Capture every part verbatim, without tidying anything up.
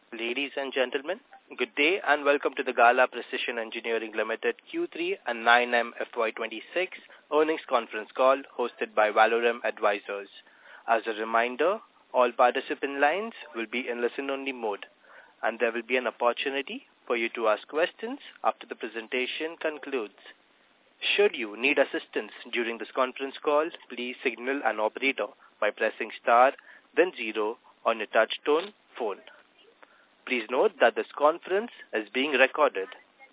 Ladies and gentlemen, good day and welcome to the Gala Precision Engineering Limited Q three and nine M F Y twenty-six earnings conference call hosted by Valorum Advisors. As a reminder, all participant lines will be in listen-only mode, and there will be an opportunity for you to ask questions after the presentation concludes. Should you need assistance during this conference call, please signal an operator by pressing star, then zero on your touch-tone phone. Please note that this conference is being recorded.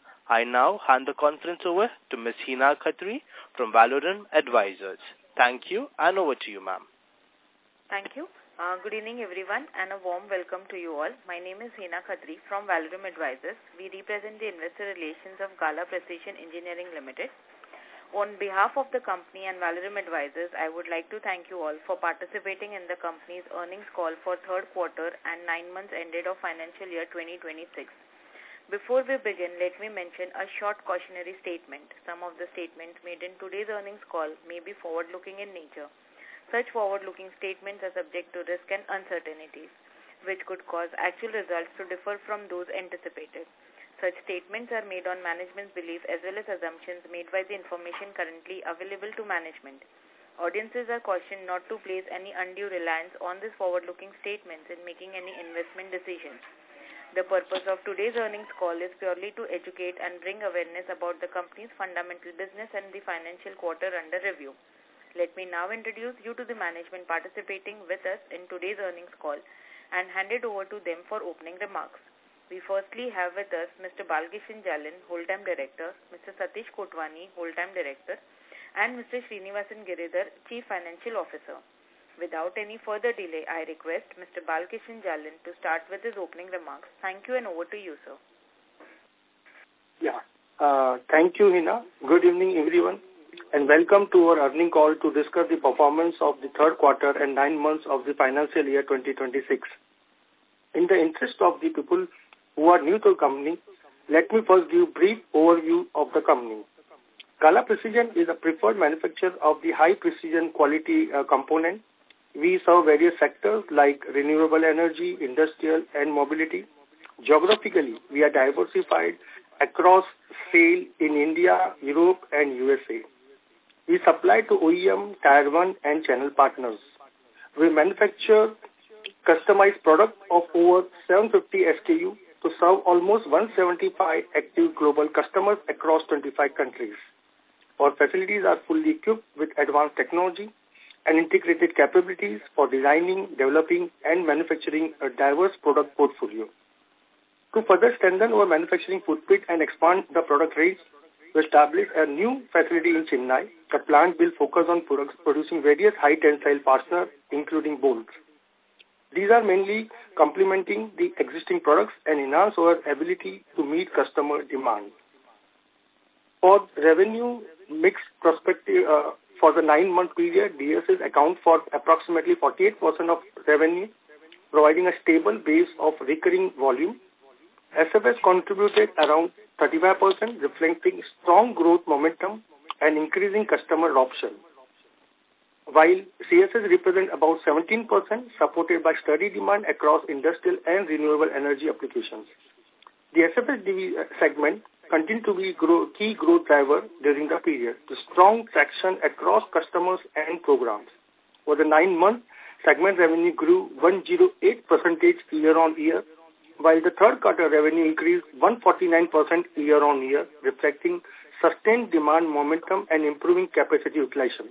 I now hand the conference over to Miz Hina Khatri from Valorum Advisors. Thank you, and over to you, ma'am. Thank you. Uh, good evening, everyone, and a warm welcome to you all. My name is Hina Khatri from Valorum Advisors. We represent the investor relations of Gala Precision Engineering Limited. On behalf of the company and Valorum Advisors, I would like to thank you all for participating in the company's earnings call for third quarter and nine months ended of financial year twenty twenty-six. Before we begin, let me mention a short cautionary statement. Some of the statements made in today's earnings call may be forward-looking in nature. Such forward-looking statements are subject to risk and uncertainties, which could cause actual results to differ from those anticipated. Such statements are made on management's belief as well as assumptions made by the information currently available to management. Audiences are cautioned not to place any undue reliance on these forward-looking statements in making any investment decisions. The purpose of today's earnings call is purely to educate and bring awareness about the company's fundamental business and the financial quarter under review. Let me now introduce you to the management participating with us in today's earnings call and hand it over to them for opening remarks. We firstly have with us Mister Balkishan Jalan, Whole-Time Director, Mister Satish Kotwani, Whole-Time Director, and Mister Srinivasan Giridhar, Chief Financial Officer. Without any further delay, I request Mister Balkishan Jalan to start with his opening remarks. Thank you, and over to you, sir. Yeah, uh, thank you, Hina. Good evening, everyone, and welcome to our earnings call to discuss the performance of the third quarter and nine months of the financial year twenty twenty-six. In the interest of the people who are new to the company, let me first give a brief overview of the company. Gala Precision is a preferred manufacturer of the high-precision quality uh, component. We serve various sectors like renewable energy, industrial, and mobility. Geographically, we are diversified across sale in India, Europe, and U S A. We supply to O E M, Tier one, and channel partners. We manufacture customized products of over seven hundred fifty S K U to serve almost one hundred seventy-five active global customers across twenty-five countries. Our facilities are fully equipped with advanced technology and integrated capabilities for designing, developing, and manufacturing a diverse product portfolio. To further strengthen our manufacturing footprint and expand the product range, we established a new facility in Chennai. The plant will focus on products producing various high-tensile fasteners, including bolts. These are mainly complementing the existing products and enhance our ability to meet customer demand. For revenue mix perspective, uh, for the nine-month period, D S S account for approximately forty-eight percent of revenue, providing a stable base of recurring volume. S F S contributed around thirty-five percent, reflecting strong growth momentum and increasing customer adoption, while C S S represent about seventeen percent, supported by steady demand across industrial and renewable energy applications. The S F S segment continued to be grow, key growth driver during the period, with strong traction across customers and programs. For the nine months, segment revenue grew one hundred eight percent year-on-year, while the third quarter revenue increased one hundred forty-nine percent year-on-year, reflecting sustained demand momentum and improving capacity utilization.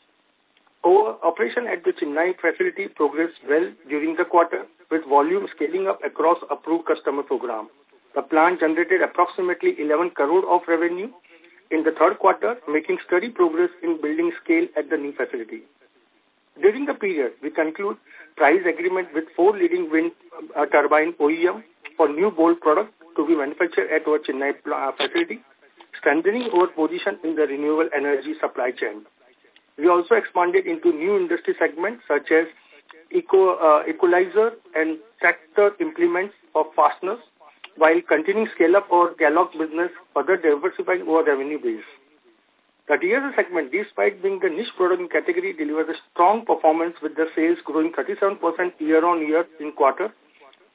Our operation at the Chennai facility progressed well during the quarter, with volume scaling up across approved customer program. The plant generated approximately eleven crore of revenue in the third quarter, making steady progress in building scale at the new facility. During the period, we conclude price agreement with four leading wind uh, turbine O E M for new bolt products to be manufactured at our Chennai uh, facility, strengthening our position in the renewable energy supply chain. We also expanded into new industry segments such as eco, uh, equalizer and tractor implements of fasteners, while continuing scale up our Galox business, further diversifying our revenue base. The D S S segment, despite being the niche product category, delivered a strong performance with the sales growing thirty-seven percent year-on-year in quarter.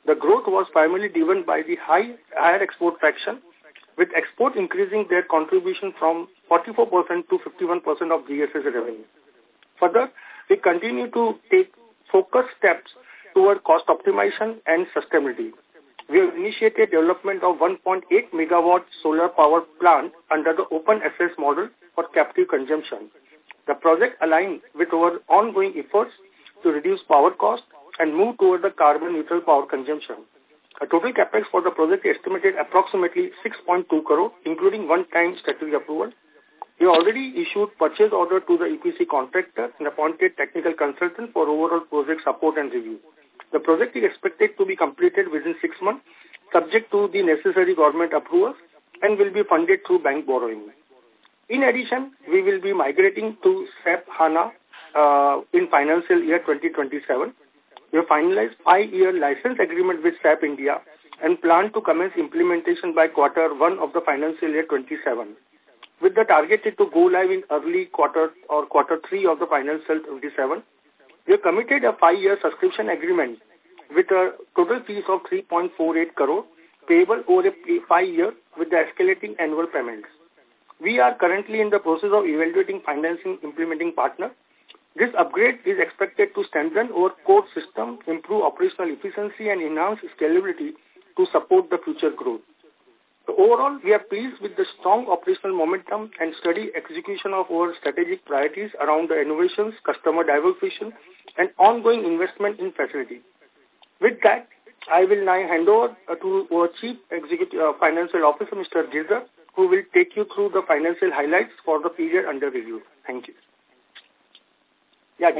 The growth was primarily driven by the high higher export traction, with export increasing their contribution from forty-four percent to fifty-one percent of G S S revenue. Further, we continue to take focused steps toward cost optimization and sustainability. We have initiated development of one point eight megawatt solar power plant under the open access model for captive consumption. The project aligns with our ongoing efforts to reduce power cost and move toward the carbon neutral power consumption. A total capex for the project is estimated approximately six point two crore, including one-time statutory approval. We already issued purchase order to the E P C contractor and appointed technical consultant for overall project support and review. The project is expected to be completed within six months, subject to the necessary government approvals, and will be funded through bank borrowing. In addition, we will be migrating to S A P HANA uh, in financial year twenty twenty-seven. We have finalized five-year license agreement with S A P India and plan to commence implementation by quarter one of the financial year twenty-seven. With the targeted to go live in early quarter or quarter three of the financial twenty-seven, we have committed a five-year subscription agreement with a total fees of three point four eight crore, payable over a five-year with the escalating annual payments. We are currently in the process of evaluating financing implementing partner. This upgrade is expected to strengthen our core system, improve operational efficiency, and enhance scalability to support the future growth. So overall, we are pleased with the strong operational momentum and steady execution of our strategic priorities around the innovations, customer diversification, and ongoing investment in facility. With that, I will now hand over to our Chief Executive uh, Financial Officer, Mister Girdhar, who will take you through the financial highlights for the period under review. Thank you. Yeah,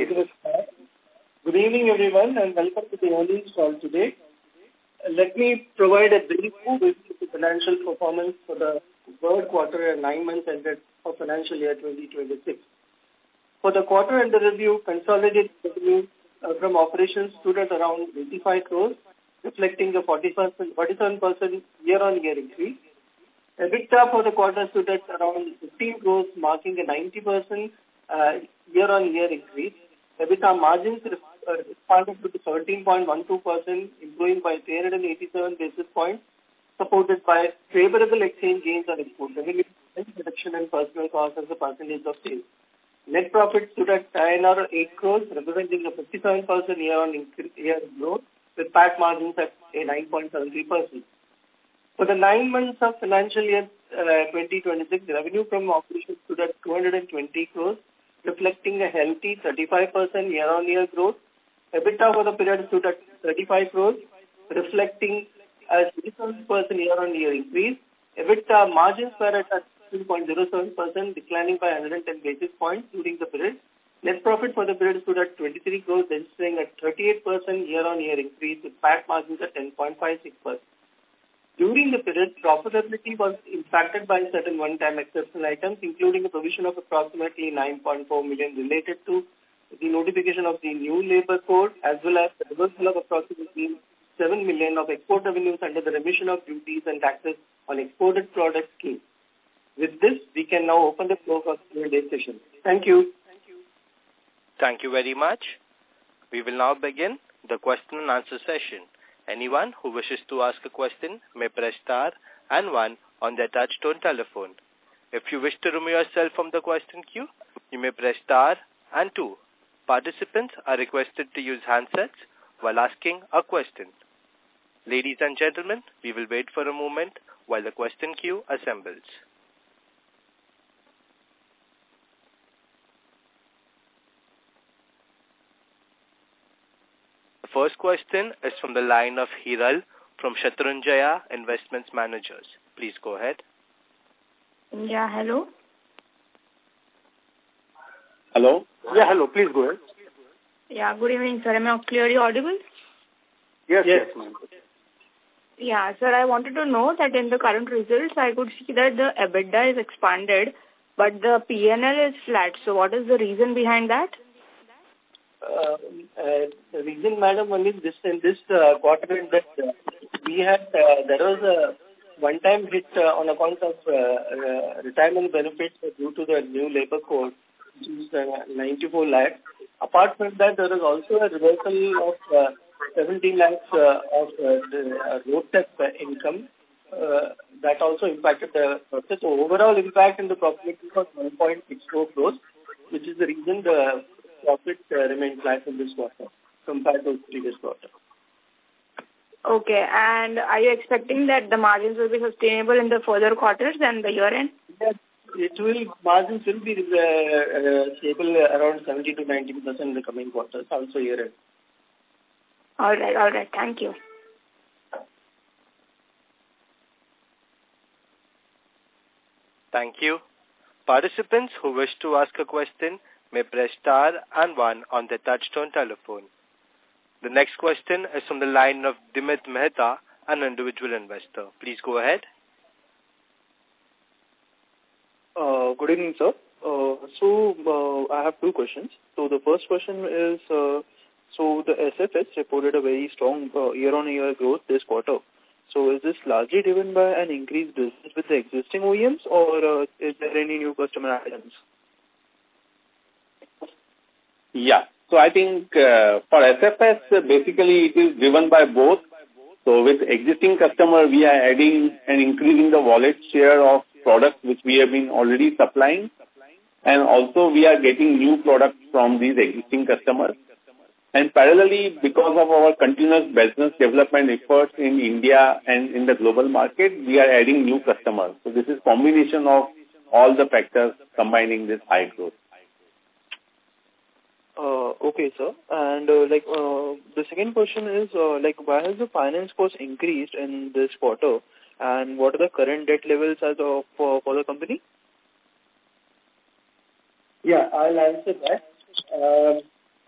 good evening, everyone, and welcome to the earnings call today. Uh, let me provide a brief with the financial performance for the third quarter and nine months ended for financial year twenty twenty-six. For the quarter under review, consolidated revenue uh, from operations stood at around eighty-five crores, reflecting a forty-seven percent year-on-year increase. EBITDA for the quarter stood at around fifteen crores, marking a ninety percent uh, year-on-year increase. EBITDA margins uh, expanded to thirteen point one two percent, improving by three hundred eighty-seven basis points, supported by favorable exchange gains on export revenue and reduction in personal costs as a percentage of sales. Net profit stood at I N R eight crores, representing a fifty-seven percent year-on-year growth, with P A T margins at a nine point seven three percent. For the nine months of financial year uh, twenty twenty-six, revenue from operations stood at two hundred twenty crores, reflecting a healthy thirty-five percent year-on-year growth. EBITDA for the period stood at thirty-five crores, reflecting a thirty-seven percent year-on-year increase. EBITDA margins were at two point zero seven percent, declining by one hundred ten basis points during the period. Net profit for the period stood at twenty-three crores, registering a thirty-eight percent year-on-year increase, with P A T margins at ten point five six percent. During the period, profitability was impacted by certain one-time exceptional items, including a provision of approximately nine point four million related to the notification of the new labor code, as well as the reversal of approximately seven million of export revenues under the remission of duties and taxes on exported products scheme. With this, we can now open the floor for Q and A session. Thank you. Thank you very much. We will now begin the question and answer session. Anyone who wishes to ask a question may press star and one on their touch-tone telephone. If you wish to remove yourself from the question queue, you may press star and two. Participants are requested to use handsets while asking a question. Ladies and gentlemen, we will wait for a moment while the question queue assembles. The first question is from the line of Hiral from Shatrunjaya Investments Managers. Please go ahead. Yeah, hello. Hello? Yeah, hello. Please go ahead. Yeah, good evening, sir. Am I clearly audible? Yes, yes, ma'am. Yeah, sir, I wanted to know that in the current results, I could see that the EBITDA is expanded, but the P and L is flat. So what is the reason behind that? Uh, uh, the reason, madam, only this in this uh, quarter that uh, we had, uh, there was a one-time hit uh, on account of uh, uh, retirement benefits due to the new labor code, which is uh, ninety-four lakh. Apart from that, there is also a reversal of uh, seventeen lakhs uh, of uh, the uh, road tax uh, income. Uh, that also impacted the process. So overall impact in the profitability was one point six four crores, which is the reason the profit uh, remained flat in this quarter compared to the previous quarter. Okay, and are you expecting that the margins will be sustainable in the further quarters and the year end? Yes, it will, margins will be uh, uh, stable around seventy to ninety percent in the coming quarters, also year end. All right, all right. Thank you. Thank you. Participants who wish to ask a question may press star and one on their touchtone telephone. The next question is from the line of Dimit Mehta, an individual investor. Please go ahead. Uh, good evening, sir. Uh, so, uh, I have two questions. So, the first question is, uh, so the S F S reported a very strong uh, year-on-year growth this quarter. So, is this largely driven by an increased business with the existing O E Ms, or uh, is there any new customer items? Yeah. So I think uh, for S F S, uh, basically it is driven by both. So with existing customer, we are adding and increasing the wallet share of products which we have been already supplying. And also we are getting new products from these existing customers. And parallelly, because of our continuous business development efforts in India and in the global market, we are adding new customers. So this is combination of all the factors combining this high growth. Uh, okay, sir. And uh, like uh, the second question is, uh, like, why has the finance cost increased in this quarter, and what are the current debt levels as of for, for the company? Yeah, I'll answer that. Um,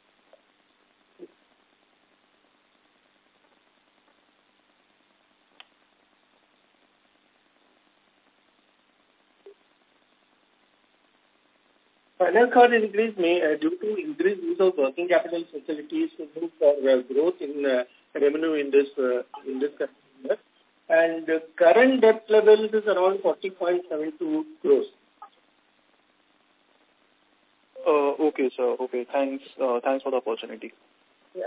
Finance cost increase may uh, due to increased use of working capital facilities to move for uh, growth in uh, revenue in this uh, in this year. And the current debt level is around forty point seven two crores. Uh, okay, sir. Okay, thanks. Uh, thanks for the opportunity. Yeah.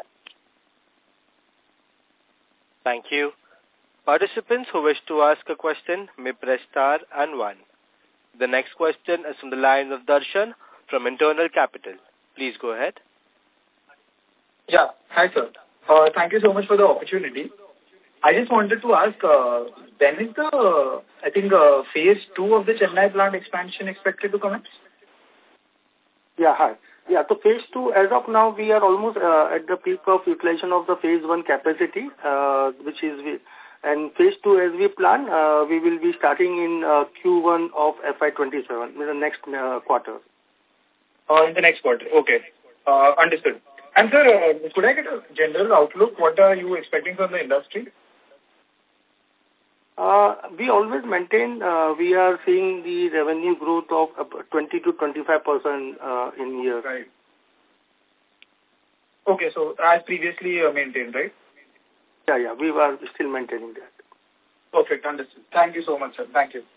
Thank you. Participants who wish to ask a question may press star and one. The next question is from the line of Darshan from Internal Capital. Please go ahead. Yeah. Hi, sir. Uh, thank you so much for the opportunity. I just wanted to ask, uh, when is the, uh, I think, uh, phase two of the Chennai plant expansion expected to commence? Yeah, hi. Yeah, so phase two, as of now, we are almost uh, at the peak of utilization of the phase one capacity, uh, which is, we, and phase two, as we plan, uh, we will be starting in uh, Q one of F Y twenty-seven, in the next uh, quarter. Uh, in the next quarter, okay. Uh, understood. And sir, uh, could I get a general outlook? What are you expecting from the industry? Uh, we always maintain, uh, we are seeing the revenue growth of twenty to twenty-five percent uh, in year. Right. Okay, so as previously uh, maintained, right? Yeah, yeah, we are still maintaining that. Perfect, understood. Thank you so much, sir. Thank you.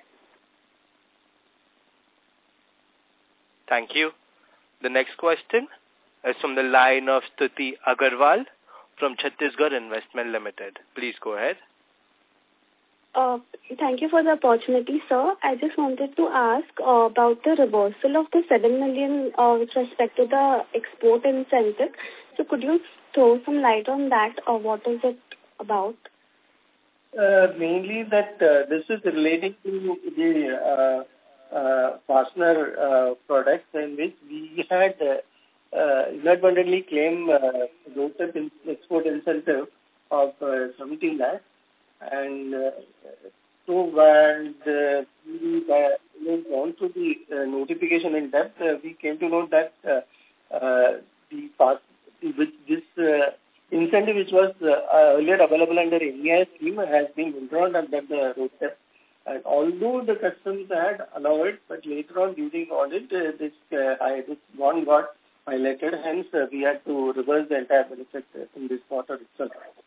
Thank you. The next question is from the line of Stuti Agarwal from Chhattisgarh Investment Limited. Please go ahead. Uh, thank you for the opportunity, sir. I just wanted to ask uh, about the reversal of the seven million uh, with respect to the export incentive. So could you throw some light on that, or what is it about? Uh, mainly that uh, this is relating to the uh, uh, fastener uh, products in which we had uh, uh, inadvertently claimed uh, export incentive of uh, seventeen lakhs. And uh, so when uh, we went on to the uh, notification in depth, uh, we came to know that uh, uh, the past, which this uh, incentive which was uh, earlier available under N E I scheme has been withdrawn under the road test. And although the customs had allowed it, but later on during audit, uh, this uh, I, this bond got violated. Hence, uh, we had to reverse the entire benefit uh, in this quarter itself.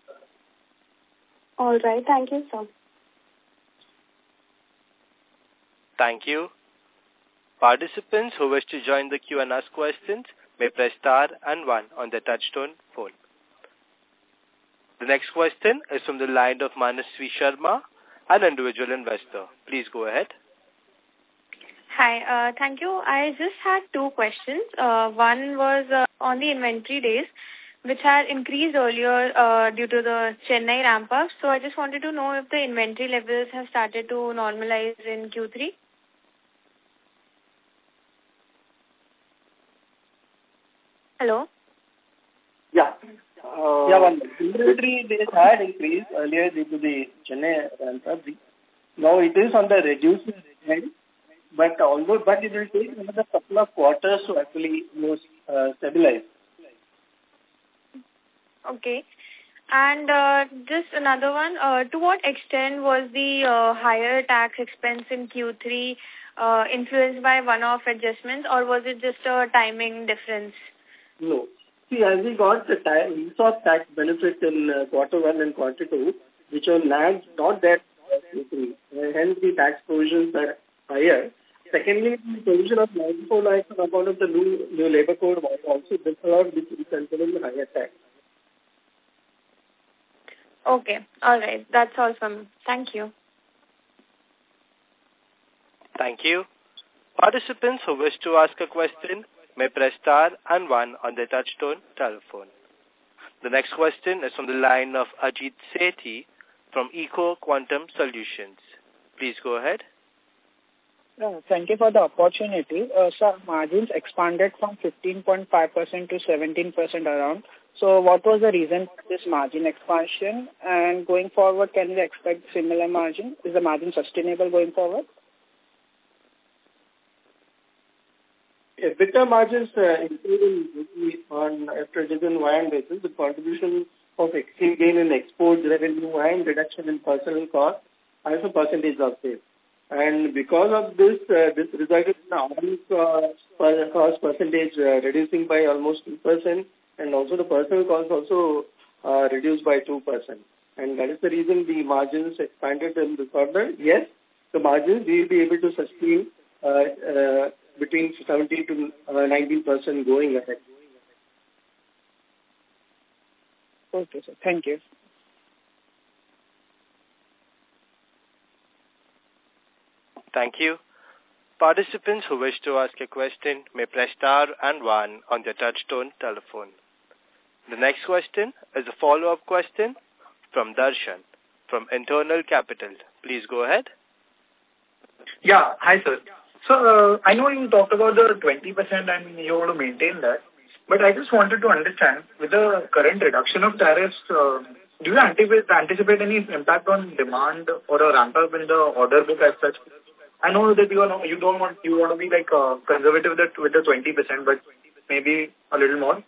All right. Thank you, sir. Thank you. Participants who wish to join the queue and ask questions may press star and one on their touchtone phone. The next question is from the line of Manasvi Sharma, an individual investor. Please go ahead. Hi, uh, thank you. I just had two questions. Uh, one was uh, on the inventory days, which had increased earlier uh, due to the Chennai ramp-up. So I just wanted to know if the inventory levels have started to normalize in Q three. Hello? Yeah. Uh, yeah, one inventory days had increased earlier due to the Chennai ramp-up. Now it is on the reduced trend. But although, but it will take another couple of quarters to actually you know, uh, stabilize. Okay. And uh, just another one, uh, to what extent was the uh, higher tax expense in Q three uh, influenced by one-off adjustments, or was it just a timing difference? No. See, as we got the ta- E S O P tax benefit in uh, quarter one and quarter two, which are lagged, not that Q three. Uh, hence, the tax provisions are higher. Secondly, the provision of ninety-four lakhs on account of the new, new labor code was also disallowed, which resulted in higher tax. Okay. All right. That's all from me. Thank you. Thank you. Participants who wish to ask a question may press star and one on their touchtone telephone. The next question is from the line of Ajit Sethi from Eco Quantum Solutions. Please go ahead. Uh, thank you for the opportunity. Uh, sir, margins expanded from fifteen point five percent to seventeen percent around. So what was the reason for this margin expansion? And going forward, can we expect similar margin? Is the margin sustainable going forward? EBITDA margins uh, including on after division Y basis, the contribution of exchange gain in exports revenue and reduction in personnel cost as a percentage of sales. And because of this, uh, this resulted in our uh, cost percentage uh, reducing by almost two percent, and also the personnel cost also uh, reduced by two percent. And that is the reason the margins expanded in this order. Yes, the margins we will be able to sustain uh, uh, between seventeen to nineteen percent going ahead. Okay, sir. Thank you. Thank you. Participants who wish to ask a question may press star and one on their touchtone telephone. The next question is a follow-up question from Darshan from Internal Capital. Please go ahead. Yeah, hi sir. So uh, I know you talked about the twenty percent and you want to maintain that, but I just wanted to understand with the current reduction of tariffs, uh, do you anticipate, anticipate any impact on demand or a ramp up in the order book as such? I know that you are not, you don't want, you want to be like uh, conservative with the, with the twenty percent, but maybe a little more.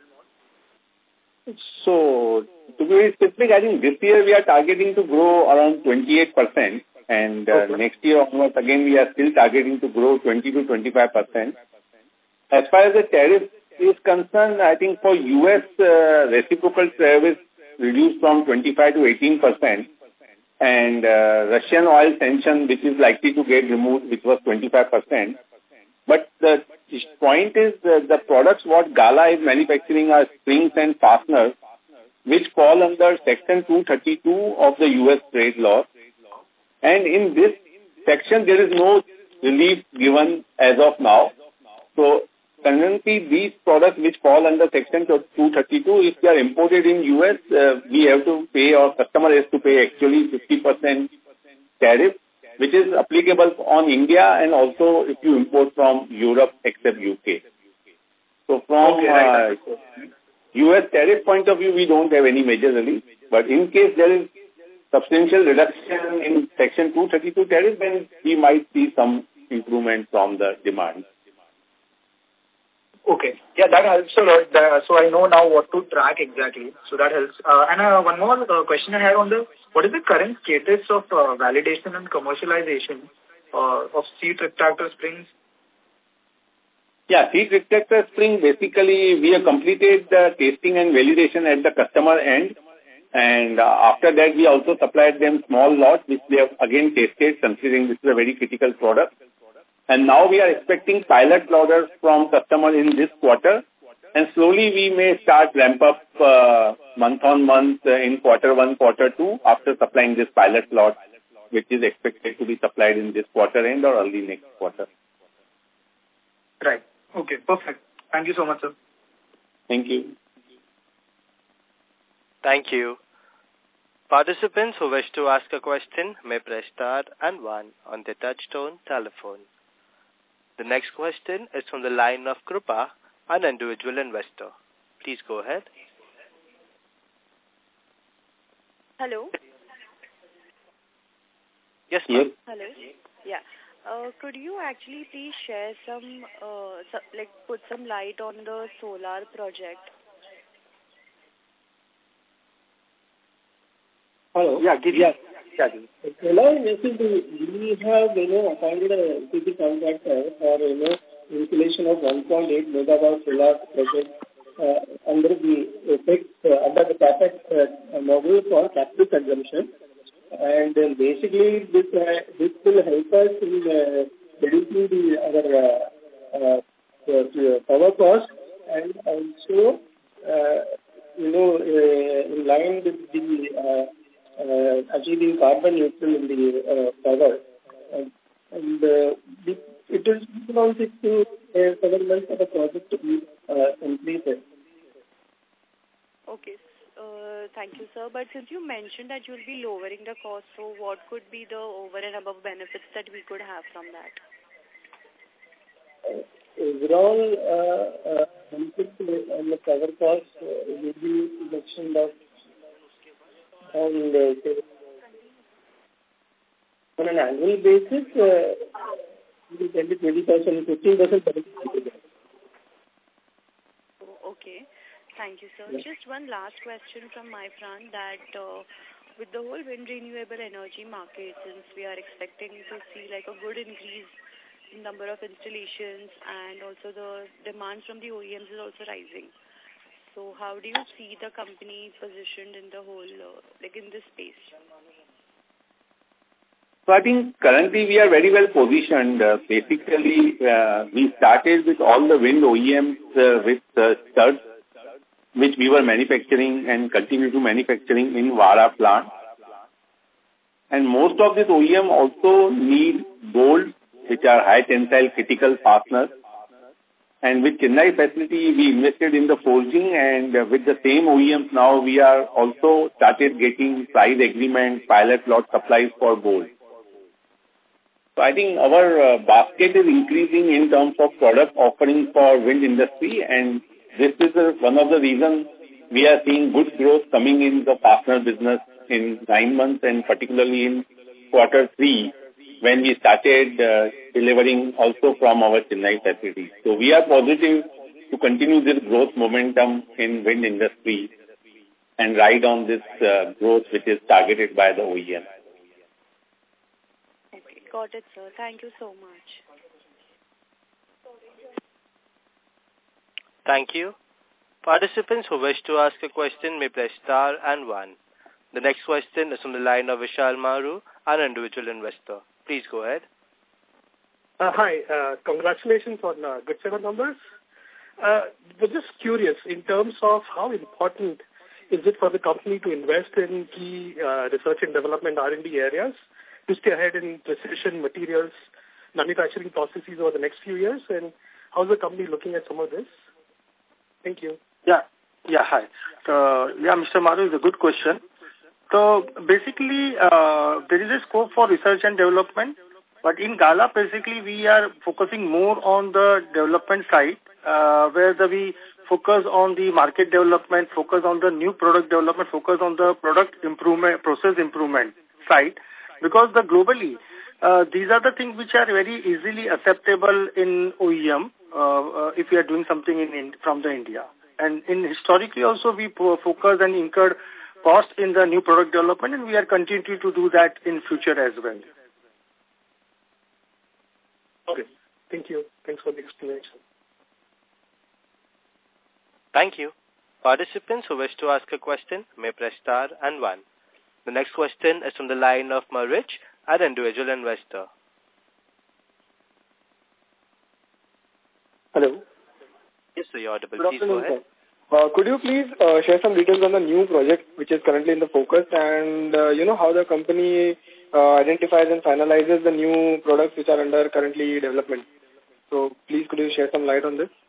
So, to be very specific, I think this year we are targeting to grow around twenty-eight percent, and uh, okay. next year onwards again we are still targeting to grow twenty to twenty-five percent. As far as the tariff is concerned, I think for U S uh, reciprocal tariffs reduced from twenty-five to eighteen percent, and uh, Russian oil sanction, which is likely to get removed, which was twenty-five percent. But the point is uh, the products what Gala is manufacturing are springs and fasteners, which fall under Section two thirty-two of the U S trade law. And in this section, there is no relief given as of now. So, currently, these products which fall under Section two thirty-two, if they are imported in U S, uh, we have to pay, or customer has to pay actually fifty percent tariff, which is applicable on India and also if you import from Europe except U K. So from okay, right. uh, U S tariff point of view, we don't have any major relief. But in case there is substantial reduction in Section two thirty-two tariff, then we might see some improvement from the demand. Okay. Yeah, that helps a lot. Uh, so I know now what to track exactly. So that helps. Uh, and uh, one more uh, question I had on the, what is the current status of uh, validation and commercialization uh, of seat retractor springs? Yeah, seat retractor spring, basically we have completed the testing and validation at the customer end. And uh, after that, we also supplied them small lots, which they have again tested, considering this is a very critical product. And now we are expecting pilot orders from customers in this quarter. And slowly we may start ramp up uh, month on month uh, in quarter one, quarter two after supplying this pilot lot, which is expected to be supplied in this quarter end or early next quarter. Right. Okay, perfect. Thank you so much, sir. Thank you. Thank you. Participants who wish to ask a question may press star and one on their touchtone telephone. The next question is from the line of Krupa, an individual investor. Please go ahead. Hello. Yes, ma'am. Hello. Yeah. Uh, could you actually please share some, uh, so, like, put some light on the solar project? Hello. Yeah, give yeah. yeah. Solar, basically, we have, you know, appointed a L P G contractor for, you know, installation of one point eight megawatt solar project uh, under the effect, uh, under the CapEx uh, model for capital consumption. And uh, basically, this uh, this will help us in uh, reducing the our uh, uh, power cost and also, uh, you know, uh, in line with the uh, Uh, achieving carbon neutral in the uh, power. Uh, and uh, the, it is around six to uh, seven months for the project to be uh, completed. Okay. Uh, thank you, sir. But since you mentioned that you will be lowering the cost, so what could be the over and above benefits that we could have from that? Uh, overall, uh, uh, benefits on the power cost uh, will be reduction of And uh, on an annual basis, uh, ten to twenty percent, fifteen percent. Oh, okay. Thank you, sir. Yeah. Just one last question from my front that uh, with the whole wind renewable energy market, since we are expecting to see like a good increase in number of installations and also the demand from the O E Ms is also rising. So how do you see the company positioned in the whole, uh, like in this space? So I think currently we are very well positioned. Uh, basically, uh, we started with all the wind O E Ms uh, with uh, studs, which we were manufacturing and continue to manufacturing in Vara plant. And most of this O E M also need bolts, which are high tensile critical fasteners. And with Chennai facility, we invested in the forging, and uh, with the same O E Ms now, we are also started getting price agreement, pilot lot supplies for bolts. So I think our uh, basket is increasing in terms of product offering for wind industry, and this is uh, one of the reasons we are seeing good growth coming in the fastener business in nine months and particularly in quarter three, when we started uh, delivering also from our Chennai facility. So we are positive to continue this growth momentum in wind industry and ride on this uh, growth which is targeted by the O E M. Okay, got it, sir. Thank you so much. Thank you. Participants who wish to ask a question may press star and one. The next question is from the line of Vishal Maru, an individual investor. Please go ahead. Uh, hi, uh, congratulations on uh, good set of numbers. Uh, but just curious, in terms of how important is it for the company to invest in key uh, research and development R and D areas to stay ahead in precision materials, manufacturing processes over the next few years? And how's the company looking at some of this? Thank you. Yeah, yeah, hi. Uh, yeah, Mister Maru, is a good question. So basically, uh, there is a scope for research and development, but in Gala, basically, we are focusing more on the development side, uh, where the, we focus on the market development, focus on the new product development, focus on the product improvement, process improvement side, because the globally, uh, these are the things which are very easily acceptable in O E M uh, uh, if we are doing something in, in from the India. And in historically also, we focus and incurred cost in the new product development, and we are continuing to do that in future as well. Okay. Thank you. Thanks for the explanation. Thank you. Participants who wish to ask a question may press star and one. The next question is from the line of Marich, an individual investor. Hello. Yes, so you're audible. Good Please go ahead. Uh, could you please uh, share some details on the new project which is currently in the focus and, uh, you know, how the company uh, identifies and finalizes the new products which are under currently development? So please could you share some light on this?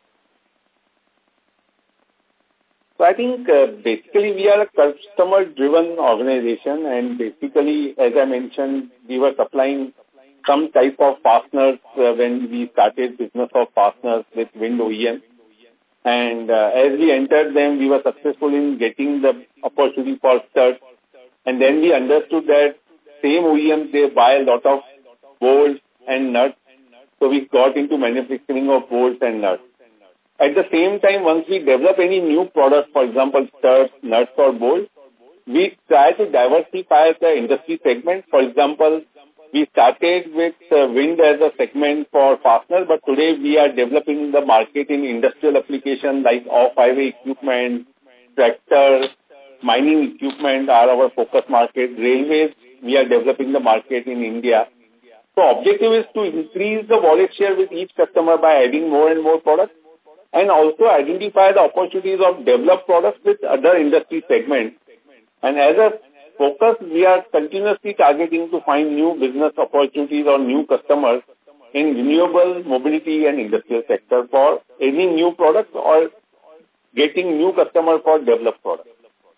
So I think uh, basically we are a customer-driven organization, and basically, as I mentioned, we were supplying some type of fasteners uh, when we started business of fasteners with wind O E M. And uh, as we entered them, we were successful in getting the opportunity for studs. And then we understood that same O E Ms, they buy a lot of bolts and nuts. So we got into manufacturing of bolts and nuts. At the same time, once we develop any new product, for example, studs, nuts or bolts, we try to diversify the industry segment. For example, we started with uh, wind as a segment for fasteners, but today we are developing the market in industrial application like off-highway equipment, tractor, mining equipment are our focus market. Railways, we are developing the market in India. So objective is to increase the wallet share with each customer by adding more and more products, and also identify the opportunities of developed products with other industry segments. And as a focus, we are continuously targeting to find new business opportunities or new customers in renewable, mobility and industrial sector for any new products or getting new customers for developed products.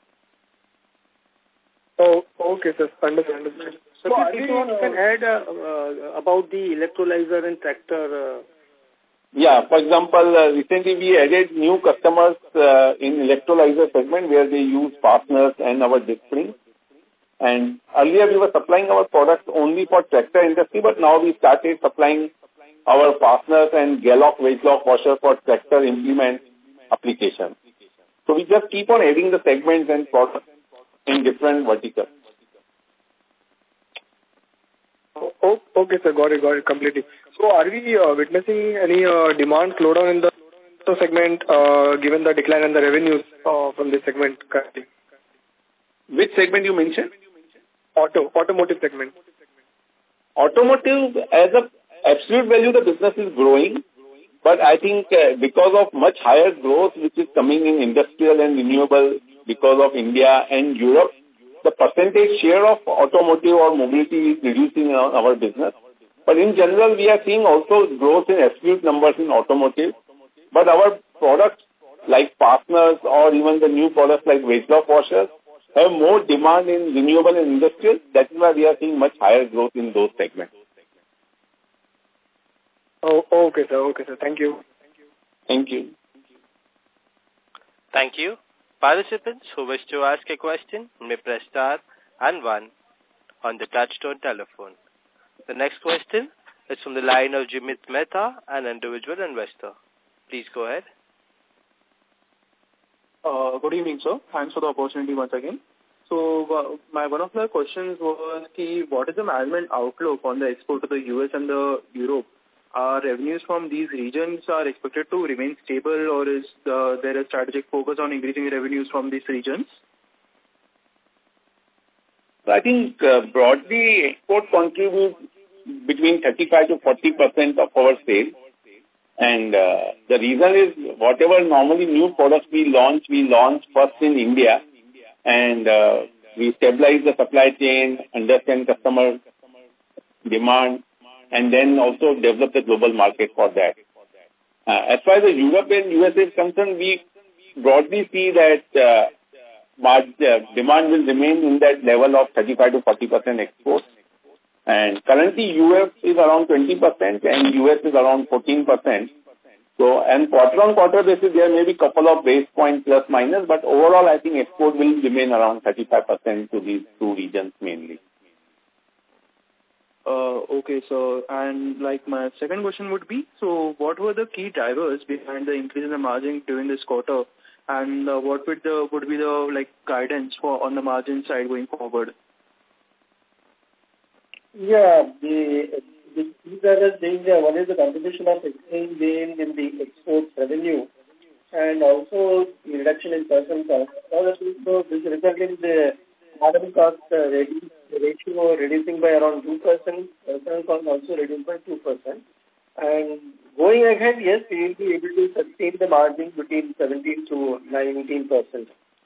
Oh, okay, sir. Understand. So, so if you can add uh, uh, about the electrolyzer and tractor. Uh, yeah, for example, uh, recently we added new customers uh, in electrolyzer segment where they use fasteners and our disc springs. And earlier we were supplying our products only for tractor industry, but now we started supplying our fasteners and Galock wedge lock washer for tractor implement application. So we just keep on adding the segments and products in different verticals. Oh, okay, sir. Got it, got it completely. So are we uh, witnessing any uh, demand slowdown in the auto segment uh, given the decline in the revenues uh, from this segment currently? Which segment you mentioned? Auto, automotive segment. Automotive, as a absolute value, the business is growing. But I think uh, because of much higher growth which is coming in industrial and renewable because of India and Europe, the percentage share of automotive or mobility is reducing in our, our business. But in general, we are seeing also growth in absolute numbers in automotive. But our products like fasteners or even the new products like wedge lock washers have more demand in renewable and industrial. That is why we are seeing much higher growth in those segments. Oh, okay, sir. Okay, sir. Thank you. Thank you. Thank you. Participants who wish to ask a question may press star and one on the touchtone telephone. The next question is from the line of Jimit Mehta, an individual investor. Please go ahead. Uh, good evening, sir. Thanks for the opportunity once again. So, uh, my one of my questions was, ki, what is the management outlook on the export to the U S and the Europe? Are revenues from these regions are expected to remain stable, or is the, there a strategic focus on increasing revenues from these regions? So I think uh, broadly export contributes between thirty-five to forty percent of our sales. And uh, the reason is whatever normally new products we launch, we launch first in India, and uh, we stabilize the supply chain, understand customer demand, and then also develop the global market for that. Uh, as far as the Europe and U S is concerned, we broadly see that uh, margin, uh, demand will remain in that level of thirty-five to forty percent exports. And currently U S is around twenty percent and U S is around fourteen percent. So, and quarter on quarter basis, there may be couple of base points plus minus, but overall I think export will remain around thirty-five percent to these two regions mainly. Uh, okay, so, and like my second question would be, so what were the key drivers behind the increase in the margin during this quarter, and uh, what would the would be the like guidance for on the margin side going forward? Yeah, the, the key drivers being uh, one is the contribution of exchange gain in the export revenue, and also the reduction in personnel cost. So this resulted in the marginal cost uh, reduce, ratio reducing by around two percent, personnel cost also reduced by two percent. And going ahead, yes, we will be able to sustain the margin between seventeen to nineteen percent.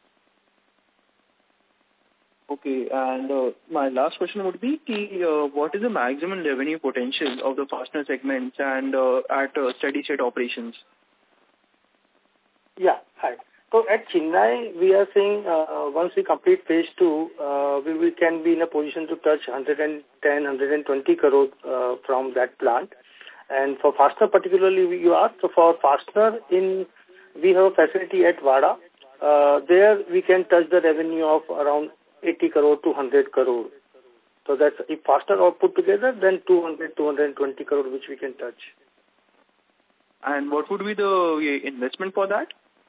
Okay, and uh, my last question would be, uh, what is the maximum revenue potential of the fastener segments and uh, at uh, steady-state operations? Yeah, hi. So at Chennai, we are saying uh, once we complete phase two, uh, we, we can be in a position to touch one hundred ten, one hundred twenty crore uh, from that plant. And for fastener particularly, we, you asked, so for fastener, in we have a facility at Vada. Uh, there we can touch the revenue of around eighty crore to one hundred crore. So that's, if fastener all put together, then two hundred, two hundred twenty crore which we can touch. And what would be the uh, investment for that?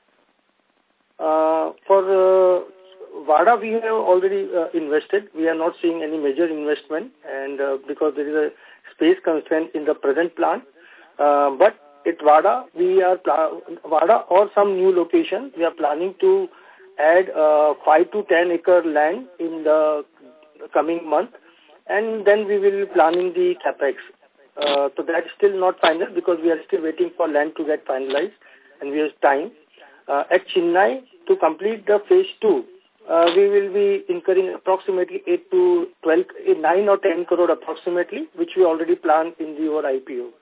Uh, for uh, Vada, we have already uh, invested. We are not seeing any major investment, and uh, because there is a space constraint in the present plant. Uh, but at Vada, we are Vada or some new location, we are planning to add uh, five to ten acre land in the coming month, and then we will be planning the capex. Uh, so that's still not final because we are still waiting for land to get finalized, and we have time. Uh, at Chennai, to complete the phase two, uh, we will be incurring approximately eight to twelve, nine or ten crore approximately, which we already planned in the our I P O.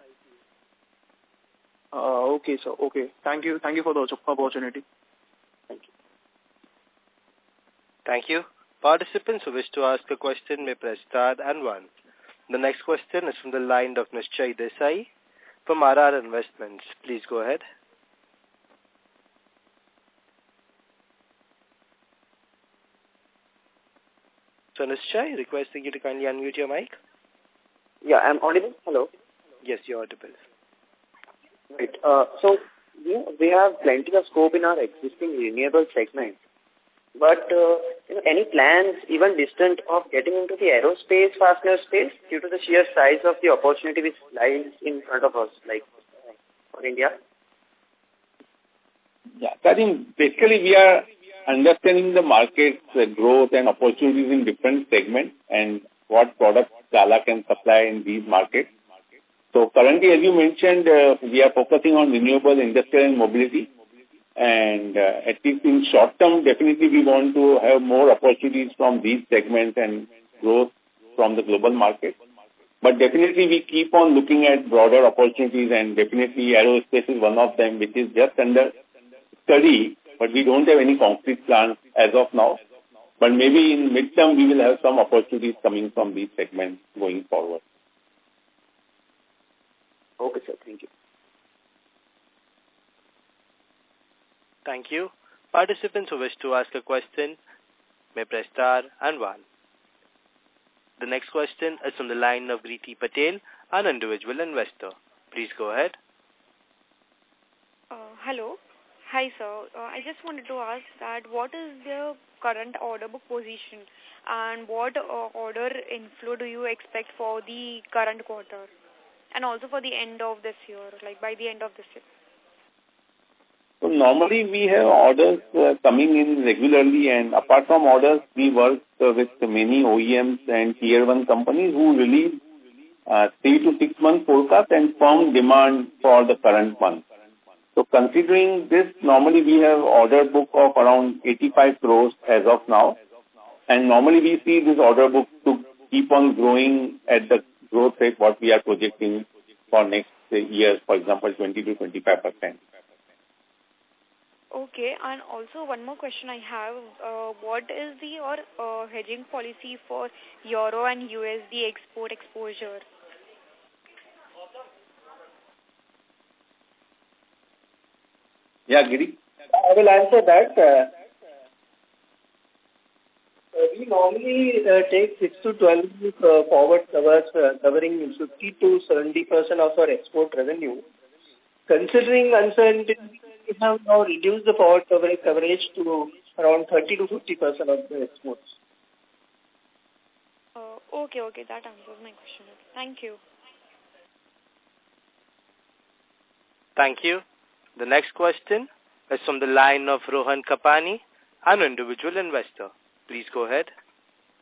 Uh, okay, so okay. Thank you. Thank you for the opportunity. Thank you. Thank you. Participants who wish to ask a question may press star and one. The next question is from the line of Nishchay Desai from R R Investments. Please go ahead. So, Nishchay, requesting you to kindly unmute your mic. Yeah, I'm audible. Hello. Yes, you're audible. Right. Uh, so, you know, we have plenty of scope in our existing renewable segment. But, uh, you know, any plans, even distant, of getting into the aerospace fastener space due to the sheer size of the opportunity which lies in front of us, like uh, for India? Yeah, so I think basically we are understanding the market's uh, growth and opportunities in different segments and what products Gala can supply in these markets. So currently, as you mentioned, uh, we are focusing on renewable, industrial and mobility. And uh, at least in short term, definitely we want to have more opportunities from these segments and growth from the global market. But definitely we keep on looking at broader opportunities, and definitely aerospace is one of them, which is just under study, but we don't have any concrete plans as of now. But maybe in midterm we will have some opportunities coming from these segments going forward. Okay, sir. Thank you. Thank you. Participants who wish to ask a question may press star and one. The next question is from the line of Griti Patel, an individual investor. Please go ahead. Uh, hello. Hi, sir. Uh, I just wanted to ask that what is the current order book position and what uh, order inflow do you expect for the current quarter and also for the end of this year, like by the end of this year? So normally we have orders uh, coming in regularly, and apart from orders, we work uh, with many O E Ms and tier one companies who release uh, three to six month forecast and firm demand for the current month. So considering this, normally we have order book of around eighty-five crores as of now, and normally we see this order book to keep on growing at the growth rate what we are projecting for next uh, year, for example, twenty to twenty-five percent. Okay, and also one more question I have. Uh, what is the or uh, hedging policy for Euro and U S D export exposure? Yeah, Giri? I will answer that. Uh, uh, we normally uh, take six to twelve uh, forward covers uh, covering fifty to seventy percent of our export revenue. Considering uncertainty, we have now reduced the forward coverage, coverage to around thirty to fifty percent of the exports. Uh, okay, okay, that answers my question. Thank you. Thank you. The next question is from the line of Rohan Kapani, an individual investor. Please go ahead.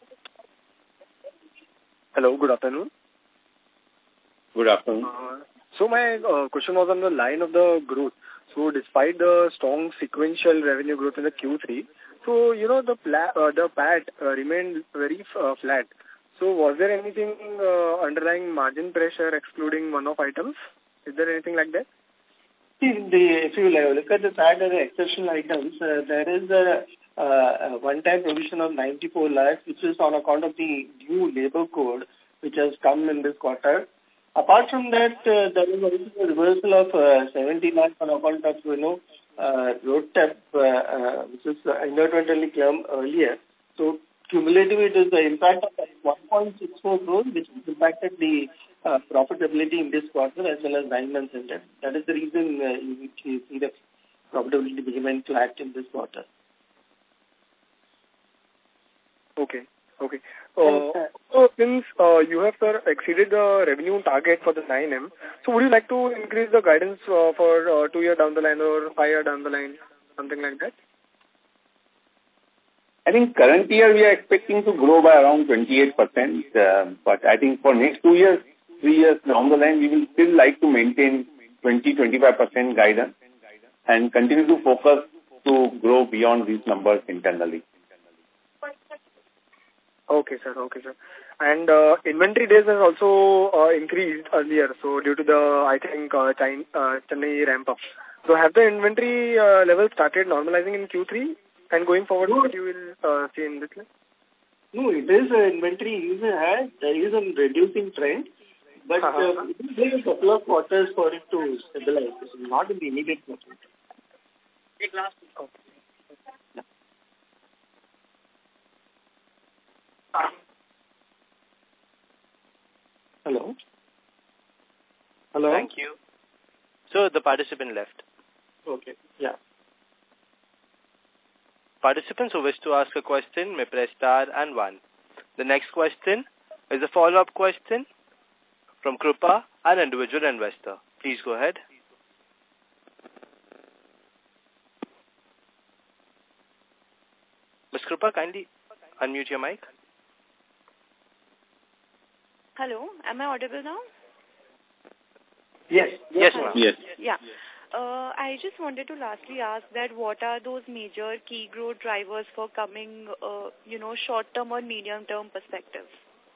Hello, good afternoon. Good afternoon. Uh, So my uh, question was on the line of the growth. So despite the strong sequential revenue growth in the Q three, so, you know, the pla- uh, the P A T uh, remained very uh, flat. So was there anything uh, underlying margin pressure excluding one-off items? Is there anything like that? See, the, if you look at the P A T and the exceptional items, uh, there is a, uh, a one-time provision of ninety-four lakhs, which is on account of the new labor code, which has come in this quarter. Apart from that, uh, there is also a reversal of uh, seventy lakhs on account of, you know, uh, road tap, uh, uh, which is uh, inadvertently claimed earlier. So, cumulatively, it is the impact of one point six four crores, which has impacted the uh, profitability in this quarter as well as nine months ended. That is the reason uh, you, you see the profitability remain flat in this quarter. Okay. Okay. Uh, so since uh, you have, sir, exceeded the revenue target for the nine M, so would you like to increase the guidance uh, for uh, two year down the line or five year down the line, something like that? I think current year we are expecting to grow by around twenty-eight percent, uh, but I think for next two years, three years down the line, we will still like to maintain twenty to twenty-five percent guidance and continue to focus to grow beyond these numbers internally. Okay, sir. Okay, sir. And uh, inventory days has also uh, increased earlier, so due to the, I think, uh, China, uh, Chennai ramp-up. So have the inventory uh, levels started normalizing in Q three? And going forward, no. What you will uh, see in this line? No, it is uh, inventory is a, there is a reducing trend, but uh-huh. uh, it will take a couple of quarters for it to stabilize. It's not in the immediate quarter. Take last. Okay. Hello. Hello. Thank you. So the participant left. Okay. Yeah. Participants who wish to ask a question may press star and one. The next question is a follow-up question from Krupa, an individual investor. Please go ahead. Miz Krupa, kindly unmute your mic. Hello, am I audible now? Yes. Yes, ma'am. Yes. Yeah. Uh, I just wanted to lastly ask that what are those major key growth drivers for coming, uh, you know, short-term or medium-term perspectives?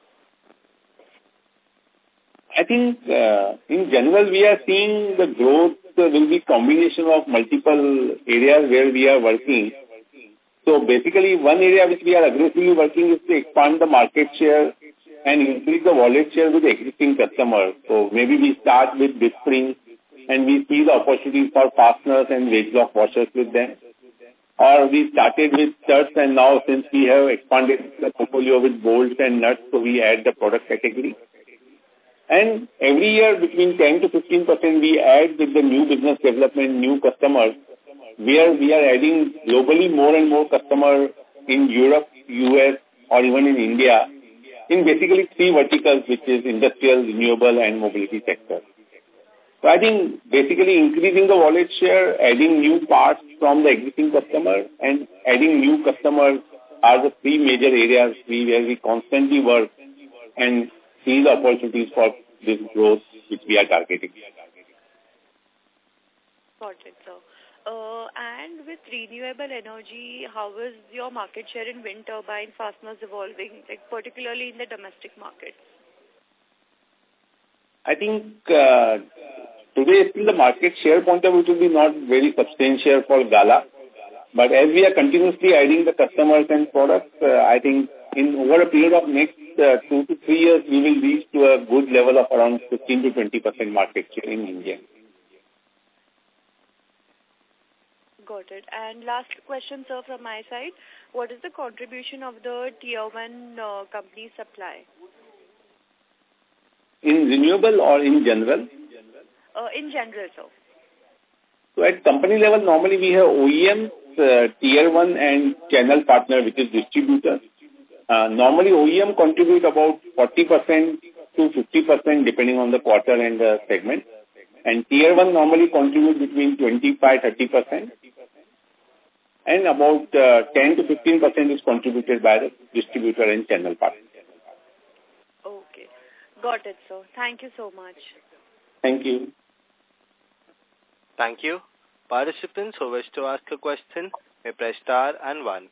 I think uh, in general we are seeing the growth uh, will be combination of multiple areas where we are working. So basically one area which we are aggressively working is to expand the market share and increase the wallet share with existing customers. So maybe we start with disc springs and we see the opportunities for fasteners and wedge lock washers with them. Or we started with studs and now since we have expanded the portfolio with bolts and nuts, so we add the product category. And every year between ten to fifteen percent we add with the new business development, new customers, where we are adding globally more and more customers in Europe, U S or even in India in basically three verticals, which is industrial, renewable and mobility sector. So I think basically increasing the wallet share, adding new parts from the existing customer and adding new customers are the three major areas we, where we constantly work and see the opportunities for this growth which we are targeting. Got it, sir. Uh, and with renewable energy, how is your market share in wind turbine fasteners evolving, like particularly in the domestic market? I think uh, today still the market share point of view will be not very substantial for Gala. But as we are continuously adding the customers and products, uh, I think in over a period of next uh, two to three years, we will reach to a good level of around fifteen to twenty percent market share in India. Got it. And last question, sir, from my side. What is the contribution of the tier one uh, company supply? In renewable or in general? Uh, in general, sir. So at company level, normally we have O E Ms, uh, tier one and channel partner, which is distributor. Uh, normally O E M contribute about forty percent to fifty percent depending on the quarter and the segment. And tier one normally contribute between twenty-five to thirty percent. And about uh, ten to fifteen percent is contributed by the distributor and channel partner. Okay. Got it, sir. Thank you so much. Thank you. Thank you. Participants who wish to ask a question may press star and one.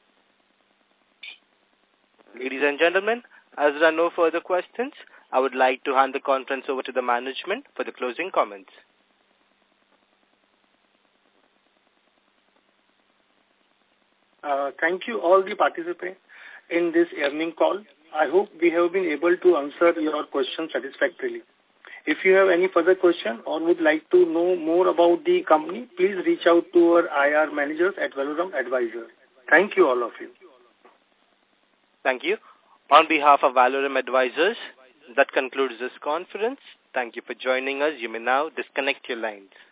Ladies and gentlemen, as there are no further questions, I would like to hand the conference over to the management for the closing comments. Uh, thank you all the participants in this earning call. I hope we have been able to answer your questions satisfactorily. If you have any further question or would like to know more about the company, please reach out to our I R managers at Valorum Advisors. Thank you all of you. Thank you. On behalf of Valorum Advisors, that concludes this conference. Thank you for joining us. You may now disconnect your lines.